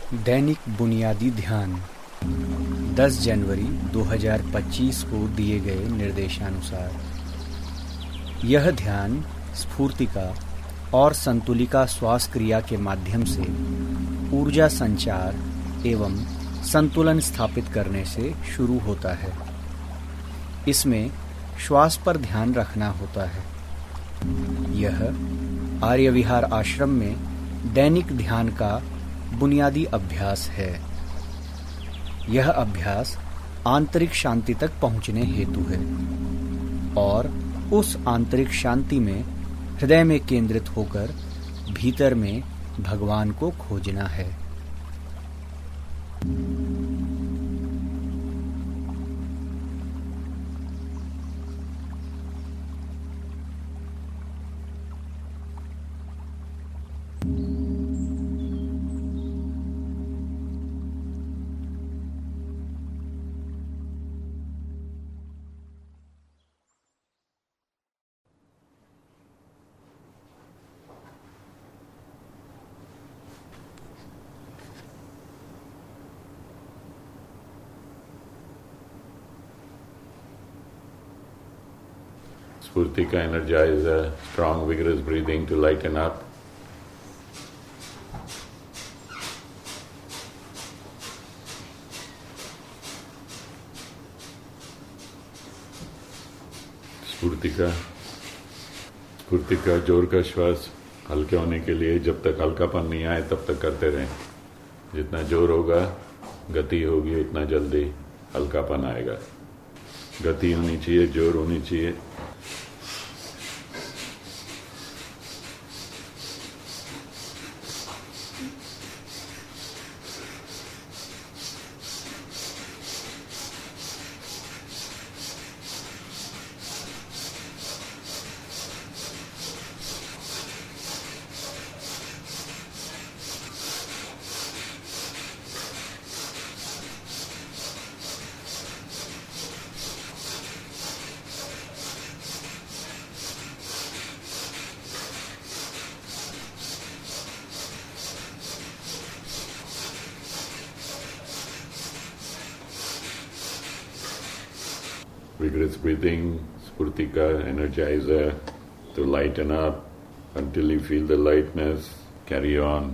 दैनिक बुनियादी ध्यान 10 जनवरी 2025 को दिए गए निर्देशानुसार। यह ध्यान स्फूर्तिका और संतुलिका श्वास क्रिया के माध्यम से ऊर्जा संचार एवं संतुलन स्थापित करने से शुरू होता है। इसमें श्वास पर ध्यान रखना होता है। यह आर्य विहार आश्रम में दैनिक ध्यान का बुनियादी अभ्यास है। यह अभ्यास आंतरिक शांति तक पहुंचने हेतु है और उस आंतरिक शांति में हृदय में केंद्रित होकर भीतर में भगवान को खोजना है। Spurtika energizer, strong vigorous breathing to lighten up. स्फूर्तिका जोर का श्वास हल्के होने के लिए जब तक हल्कापन नहीं आए तब तक करते रहें। जितना जोर होगा, गति होगी, उतना जल्दी हल्कापन आएगा। गति होनी चाहिए, जोर होनी चाहिए। Vigorous breathing, Spurtika energizer to lighten up until you feel the lightness. Carry on.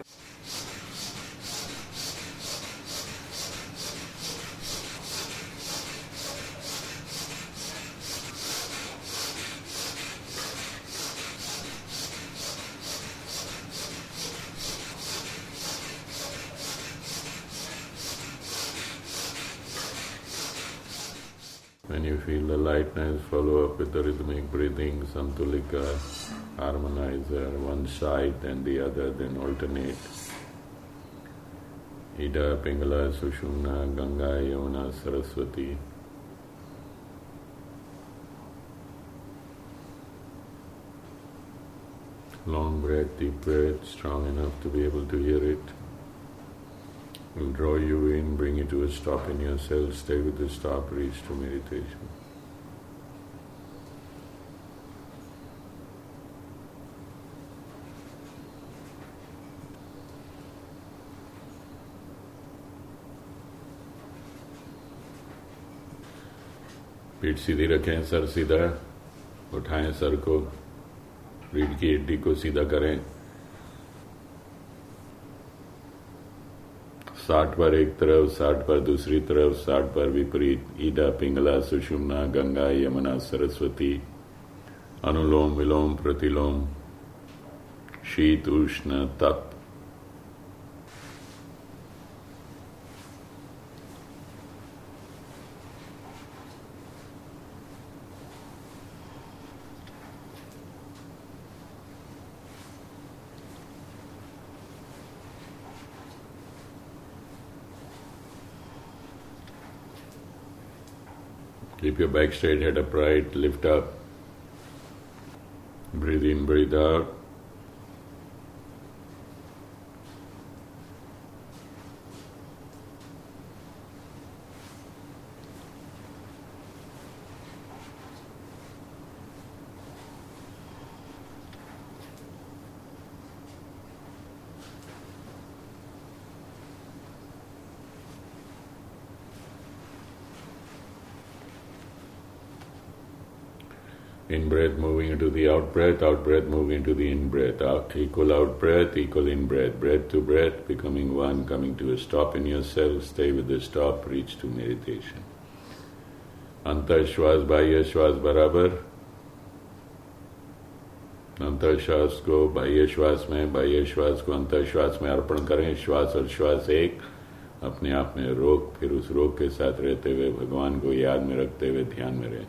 When you feel the lightness, follow up with the rhythmic breathing, Santulika, harmonizer, one side then the other, then alternate. Ida, Pingala, Sushumna, Ganga, Yamuna, Saraswati. Long breath, deep breath, strong enough to be able to hear it. Will draw you in, bring you to a stop in yourself, stay with the stop, reach to meditation. पीठ सीधी रखें, sir सीधा, उठाएं sir को, रीढ़ की हड्डी को सीधा करें। 60 पर एक तरफ, 60 पर दूसरी तरफ, 60 पर विपरीत। ईडा, पिंगला, सुषुम्ना, गंगा, यमुना, सरस्वती। अनुलोम विलोम प्रतिलोम, शीत उष्ण तप। Keep your back straight, head upright, lift up. Breathe in, breathe out. In-breath moving into the out-breath, out-breath moving into the in-breath. Equal out-breath, equal in-breath. Breath to breath, becoming one, coming to a stop in yourself. Stay with the stop, reach to meditation. अंतर श्वास बाह्य श्वास बराबर, अंतर श्वास को बाह्य श्वास में, बाह्य श्वास को अंतर श्वास में अर्पण करें. श्वास और श्वास एक, अपने आप में रोक, फिर उस रोक के साथ रहते हुए भगवान को याद में रखते हुए ध्यान में रहें.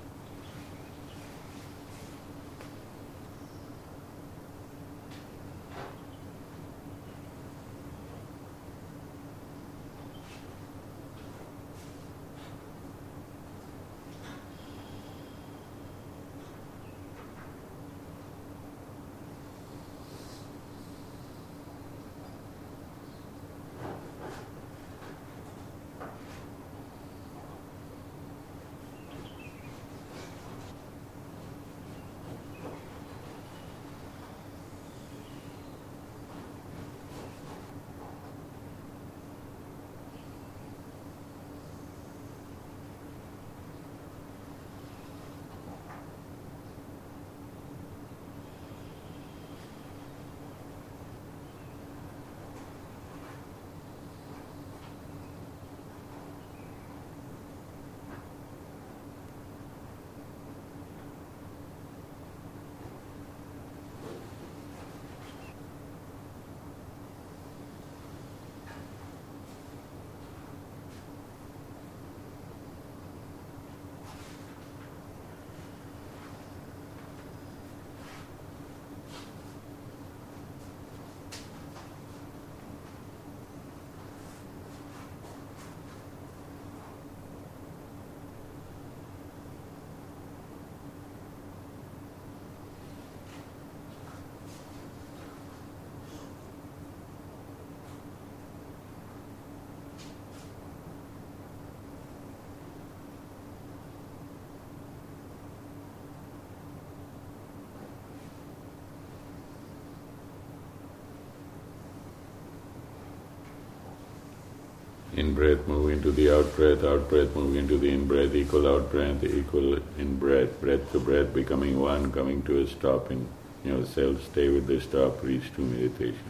In-breath, move into the out-breath, out-breath, move into the in-breath, equal out-breath, equal in-breath, breath to breath, becoming one, coming to a stop in yourself, stay with the stop, reach to meditation.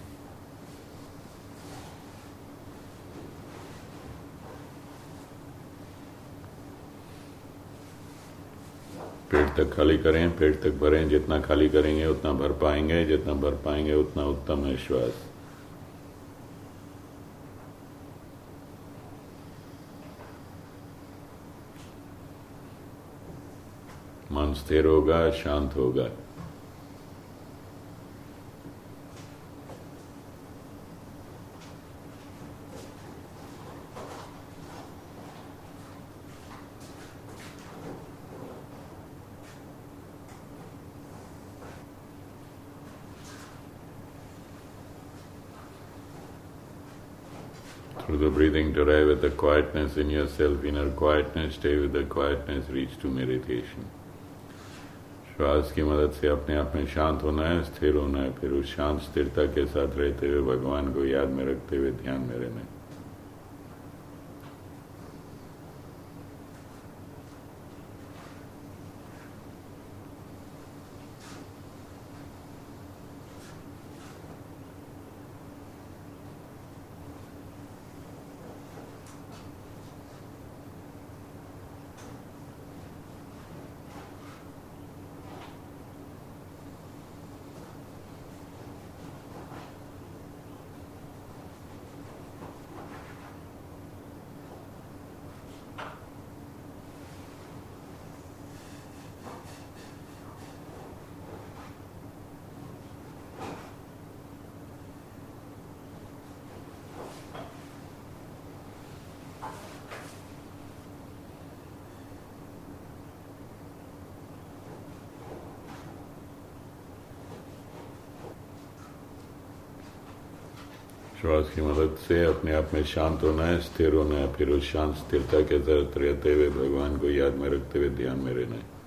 पेट तक खाली करें, पेट तक भरें, जितना खाली करेंगे उतना भर पाएंगे, जितना भर पाएंगे उतना उत्तम है श्वास. मन स्थिर होगा, शांत होगा. Through the breathing to arrive at the quietness in yourself, inner quietness, stay with the quietness, reach to meditation. श्वास की मदद से अपने आप में शांत होना है, स्थिर होना है, फिर उस शांत स्थिरता के साथ रहते हुए भगवान को याद में रखते हुए ध्यान में रहना है. श्वास की मदद से अपने आप में शांत होना है, स्थिर होना है, फिर उस शांत स्थिरता के साथ रहते हुए भगवान को याद में रखते हुए ध्यान में रहना है.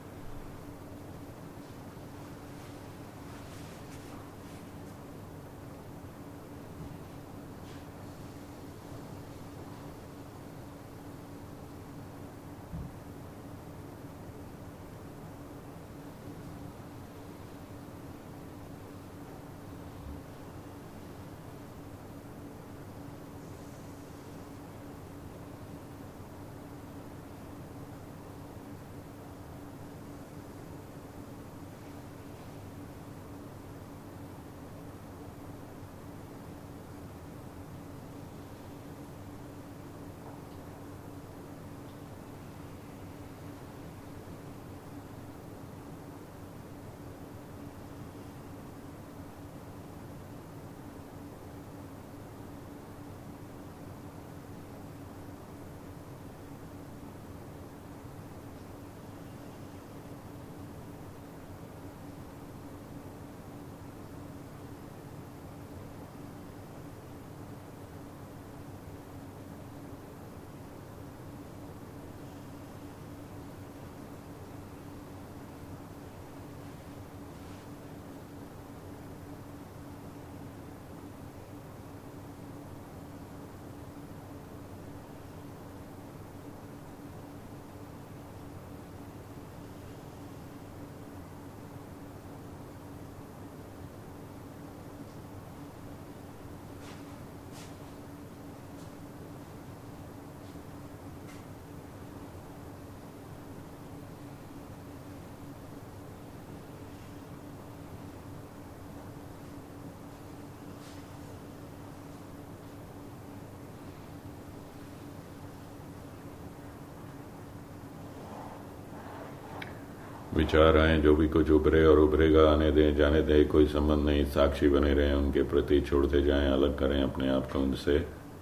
विचार आए, जो भी कुछ उभरे और उभरेगा आने दें, जाने दें, कोई संबंध नहीं, साक्षी बने रहें उनके प्रति, छोड़ते जाएं, अलग करें अपने आप को उनसे।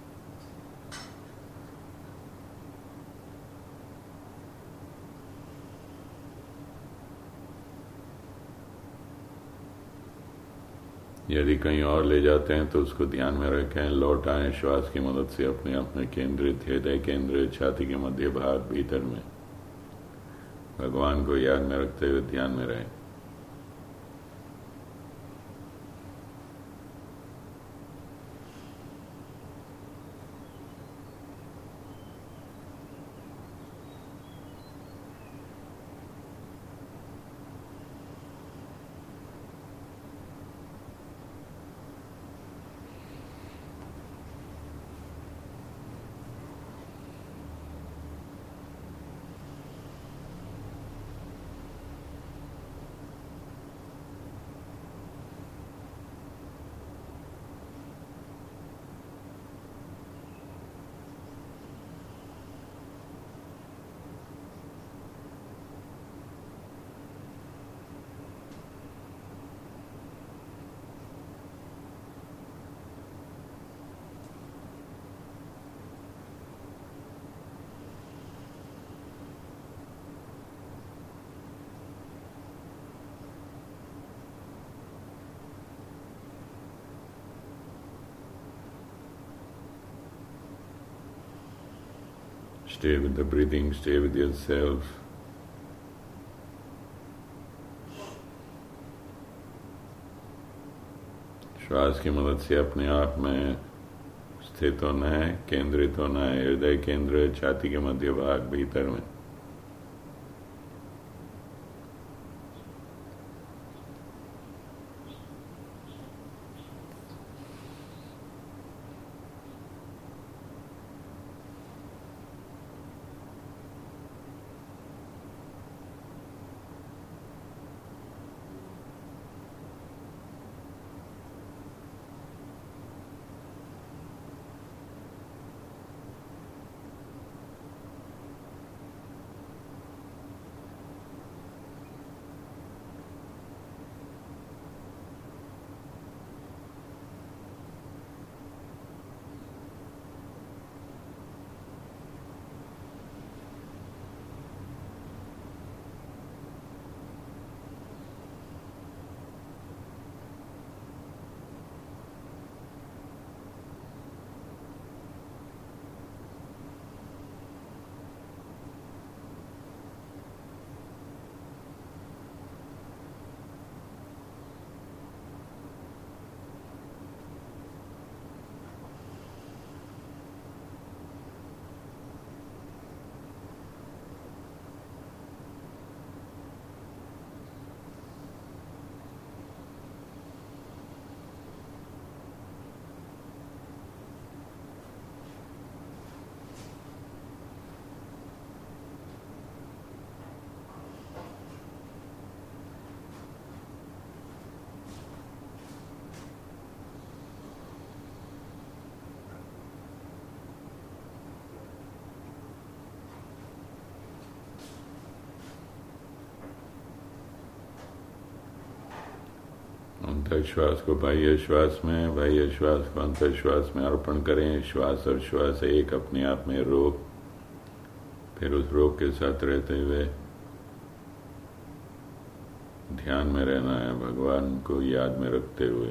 यदि कहीं और ले जाते हैं तो उसको ध्यान में रखें, लौट आएं श्वास की मदद से अपने आप में केंद्रित, हृदय केंद्र, छाती के मध्य भाग भीतर में भगवान को याद में रखते हुए ध्यान में रहें। Stay with the breathing, stay with yourself. श्वास की मदद से अपने आप में स्थित होना है, केंद्रित होना है, हृदय केंद्र, छाती के मध्य भाग भीतर में। अंतर श्वास को बाह्य श्वास में, बाह्य श्वास को अंतर श्वास में अर्पण करें। श्वास और श्वास एक अपने आप में रोक, फिर उस रोक के साथ रहते हुए ध्यान में रहना है, भगवान को याद में रखते हुए।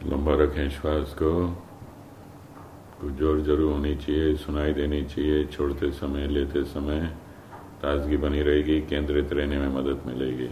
लंबा रखें श्वास को, कुछ जोर जरूर होनी चाहिए, सुनाई देनी चाहिए। छोड़ते समय, लेते समय ताजगी बनी रहेगी, केंद्रित रहने में मदद मिलेगी।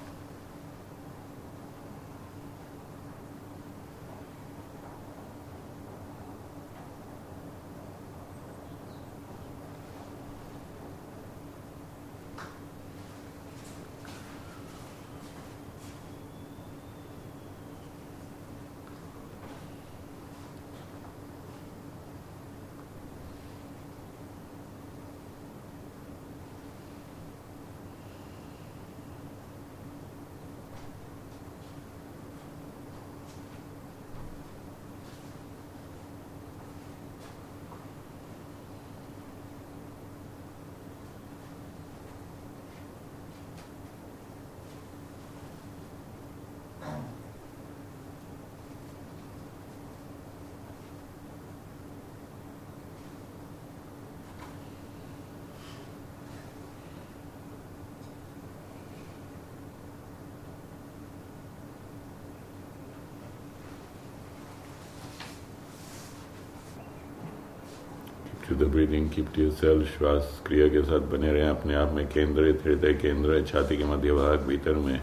To the breathing, keep to yourself. श्वास क्रिया के साथ बने रहें, अपने आप में केंद्रित, हृदय केंद्र, छाती के मध्य भाग भीतर में।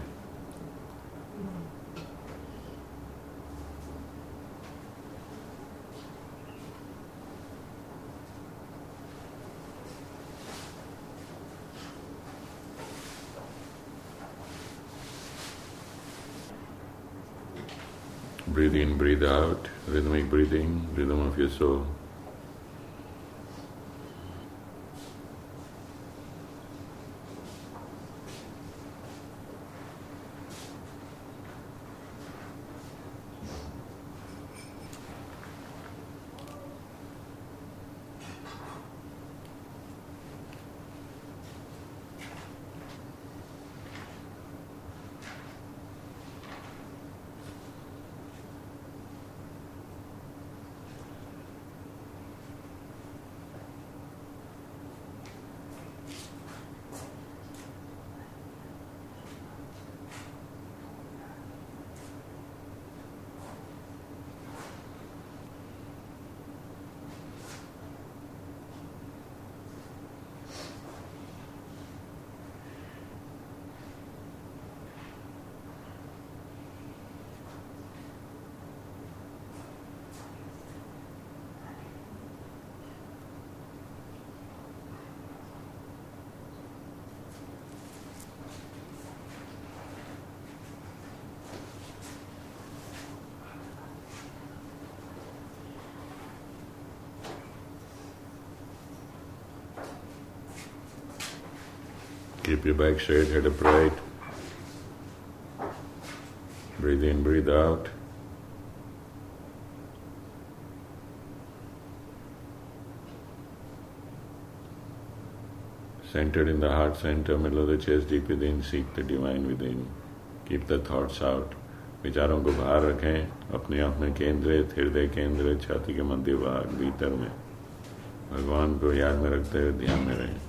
Breathe in, breathe out, rhythmic breathing, rhythm of your soul. Keep your back straight, head upright. Breathe in, breathe out. Centered in the heart center, middle of the chest, deep within, seek the divine within. Keep the thoughts out. विचारों को बाहर रखें, अपने आप में केंद्रित, हृदय केंद्र, छाती के मध्य भाग भीतर में। भगवान को याद में रखते हुए ध्यान में रहें।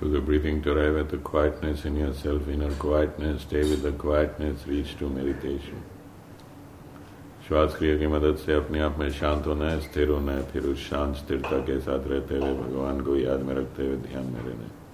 Through the breathing to arrive at the quietness in yourself, inner quietness, stay with the quietness, reach to meditation. श्वास क्रिया की मदद से अपने आप में शांत होना है, स्थिर होना है, फिर उस शांत स्थिरता के साथ रहते हुए भगवान को याद में रखते हुए ध्यान में रहना है।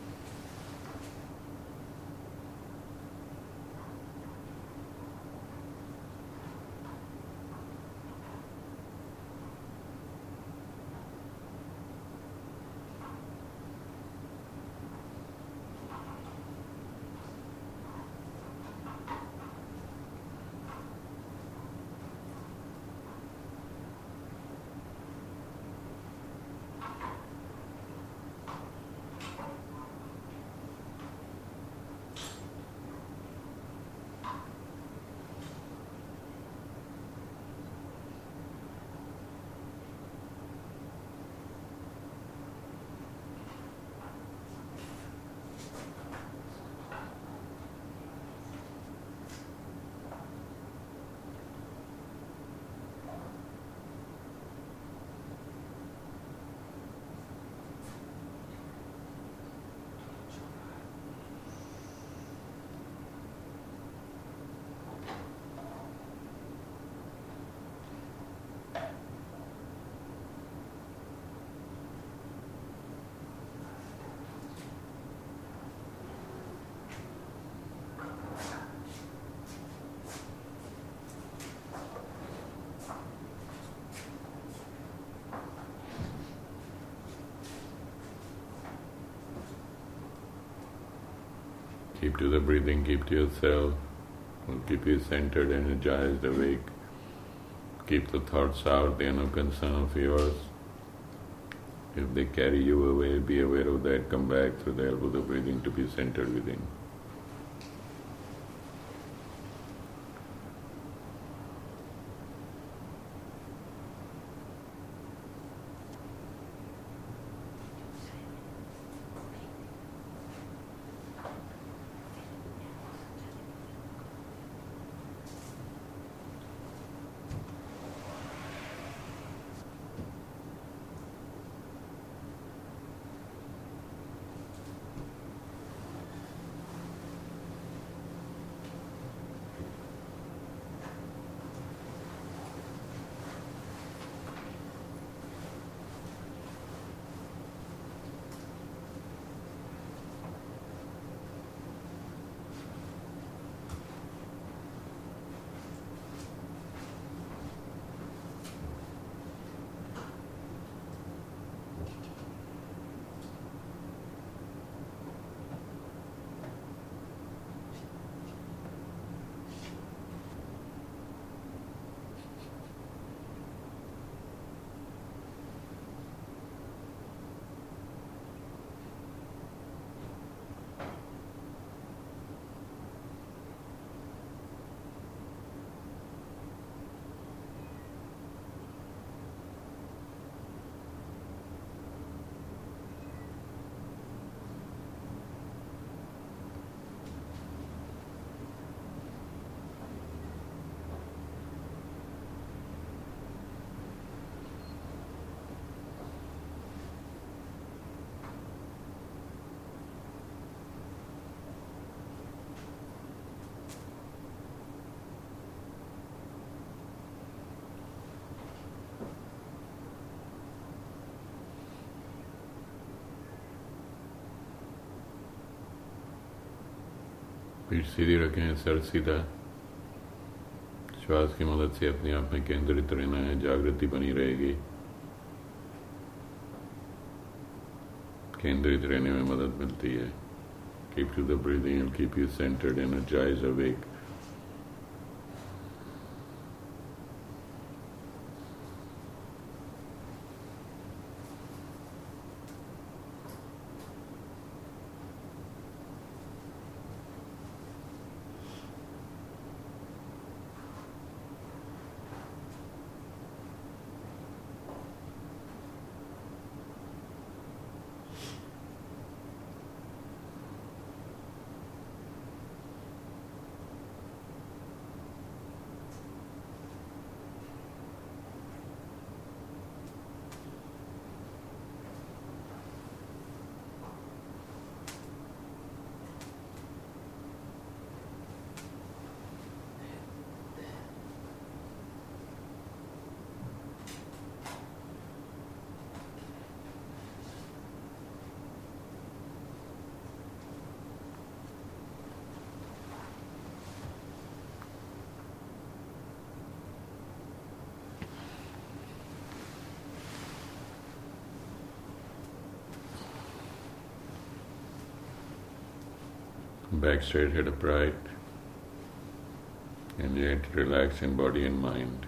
Keep to the breathing, keep to yourself. Will keep you centered, energized, awake. Keep the thoughts out, they are no concern of yours. If they carry you away, be aware of that. Come back through the help of the breathing to be centered within. पीठ सीधी रखें, sir सीधा। श्वास की मदद से अपने आप में केंद्रित रहना है, जागृति बनी रहेगी। केंद्रित रहने में मदद मिलती है। Keep to the breathing and keep you centred, energise, awake. Back straight, head upright, and yet relax in body and mind.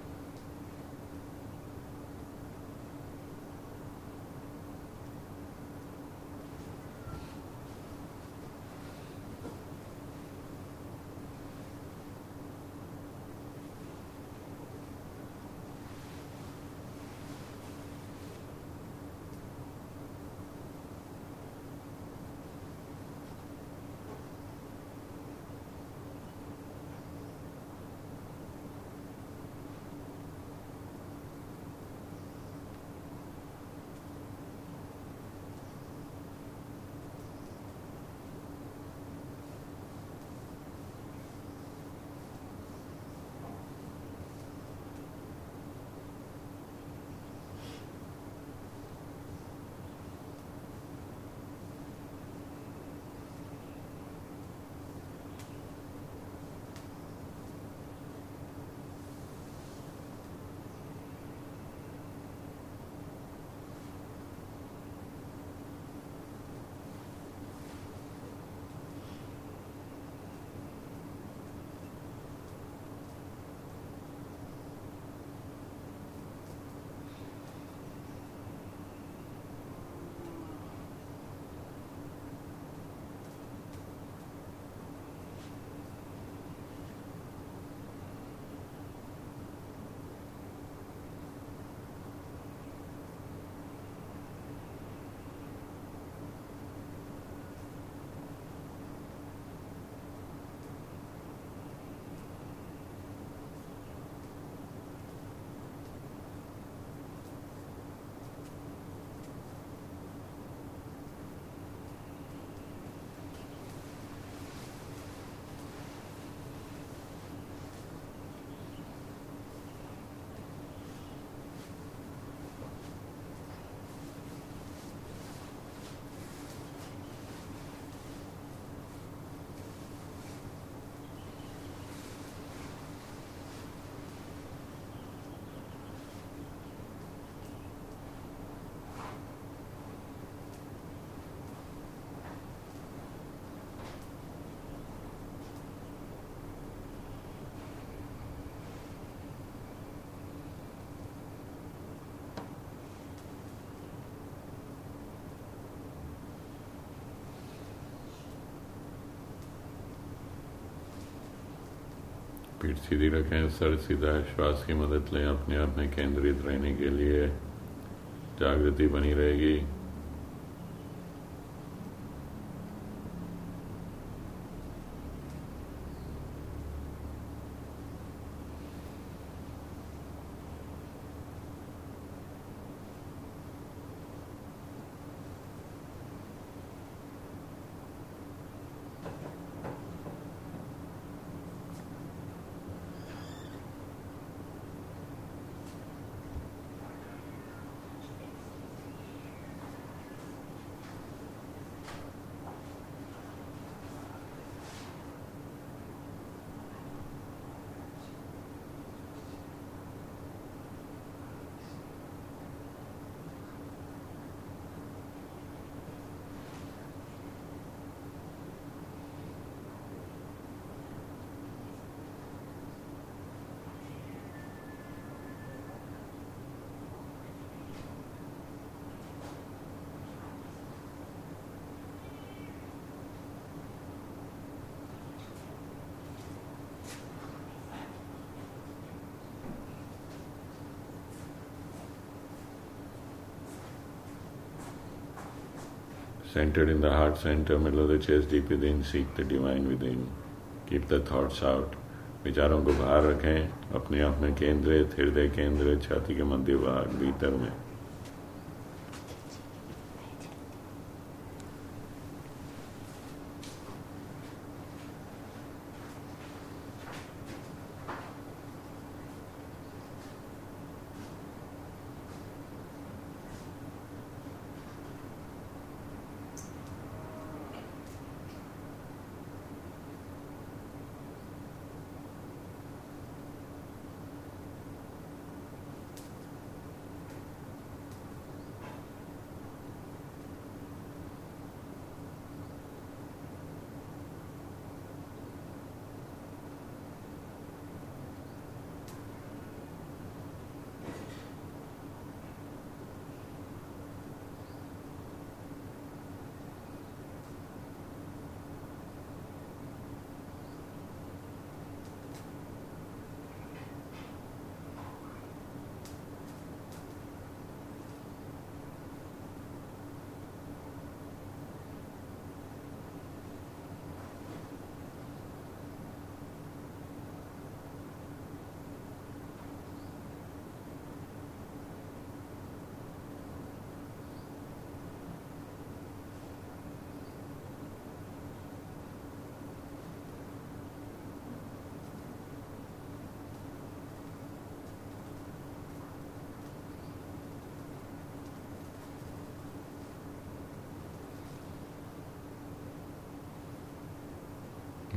पीठ सीधी रखें, सर सीधा, श्वास की मदद लें, अपने आप में केंद्रित रहने के लिए जागृति बनी रहेगी। Centered in the heart center, middle of the chest, deep within, seek the divine within. Keep the thoughts out. विचारों को बाहर रखें, अपने आप में केंद्रित, हृदय केंद्र, छाती के मध्य भाग, भीतर में।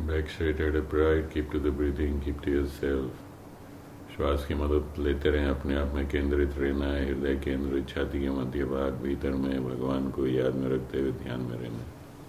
Back straight, head upright, keep to the breathing, keep to yourself. श्वास की मदद लेते रहें, अपने आप में केंद्रित रहना है, हृदय केंद्रित, छाती के मध्य भाग भीतर में भगवान को याद में रखते हुए ध्यान में रहना।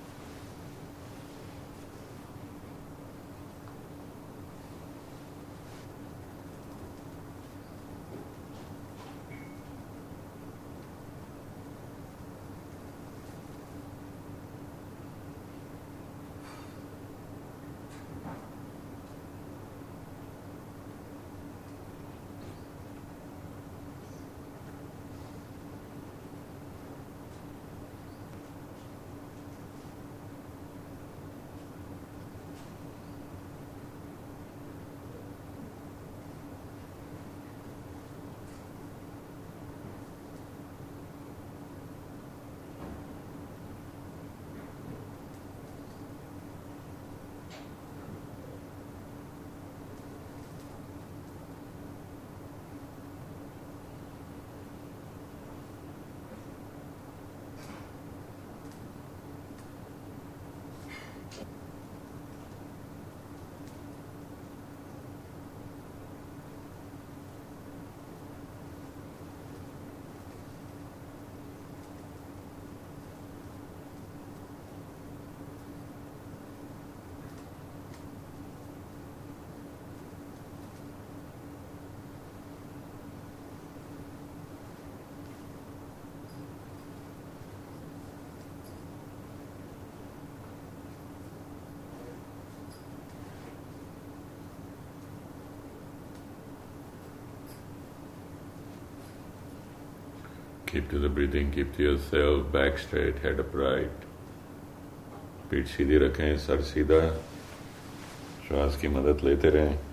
Keep to the breathing, keep to yourself, back straight, head upright. पीठ सीधी रखें, सर सीधा, श्वास की मदद लेते रहें।